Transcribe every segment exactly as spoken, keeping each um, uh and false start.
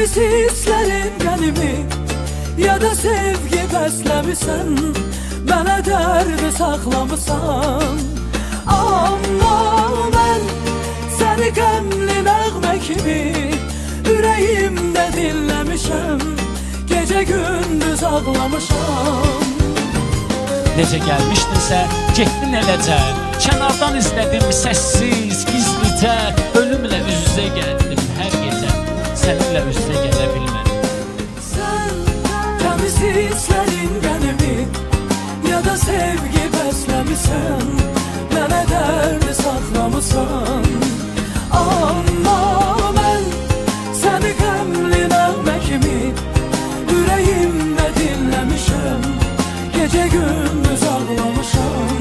Təmiz hisslərin qənimi, ya da sevgi bəsləmisən, mənə dərdi saxlamısan. Amma mən səni qəmli nəğmə kimi ürəyimdə dinləmişəm, gecə gündüz ağlamışam. Necə gəlmişdinsə, getdin eləcə, kənardan izlədim səssiz, gizlicə, ölümlə üz-üzə gəldim hər gecə, səninlə üz-üzə gələ bilmədim. Sən təmiz hisslərin qənimi, ya da sevgi bəsləmisən, mənə dərdi saxlamısan. Amma mən səni qəmli nəğmə kimi ürəyimdə dinləmişəm, gecə gündüz ağlamışam.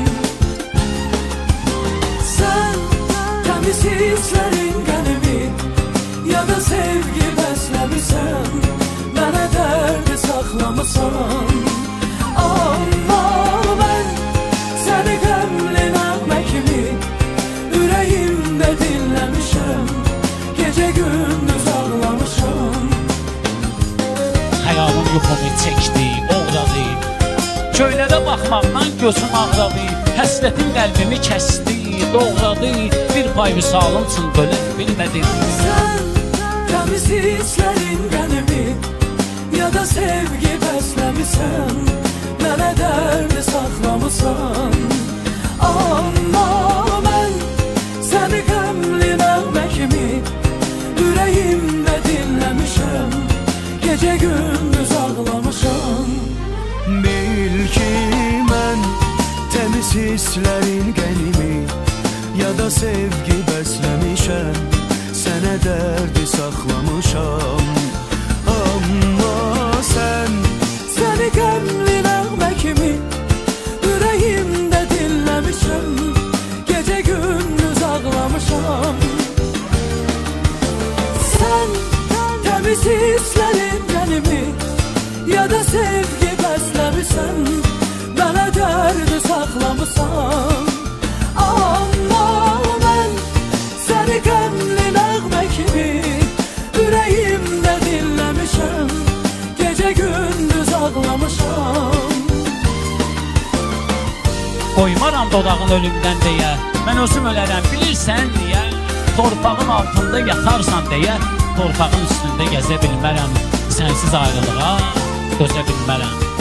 Sən təmiz hisslərin qənimi, ya da sevgi bəsləmisən, mənə dərdi saxlamısan. Amma mən səni qəmli nəğmə kimi ürəyimdə dinləmişəm, gecə gündüz ağlamışam. Xəyalım yuxumu çəkdi, oğradı, göylərə baxmaqdan gözüm ağradı, həsrətin qəlbimi kəsdi, doğradı, bir pay vüsalım üçün bölə bilmədim. Sən təmiz hisslərin qənimi, ya da sevgi bəsləmisən, mənə dərdi saxlamısan. Amma mən səni qəmli nəğmə kimi ürəyimdə dinləmişəm, gecə gündüz ağlamışam. Bil ki mən təmiz hisslərin qənimi, ya da sevgi bəsləmişəm, sənə dərdi saxlamışam. Amma sən səni qəmli nəğmə kimi ürəyimdə dinləmişəm, gecə gündüz ağlamışam. Sən təmiz hisslərin qənimi, ya da sevgi bəsləmisən, mənə dərdi saxlamısan. Amma mən səni qəmli nəğmə kimi ürəyimdə dinləmişəm, gecə gündüz ağlamışam. Qoymaram dodağın ölümdən deyə, mən özüm ölərəm bilirsən deyə, torpağın altında yatarsan deyə, torpağın üstündə gəzə bilmərəm, sənsiz ayrılığa dözə bilmərəm.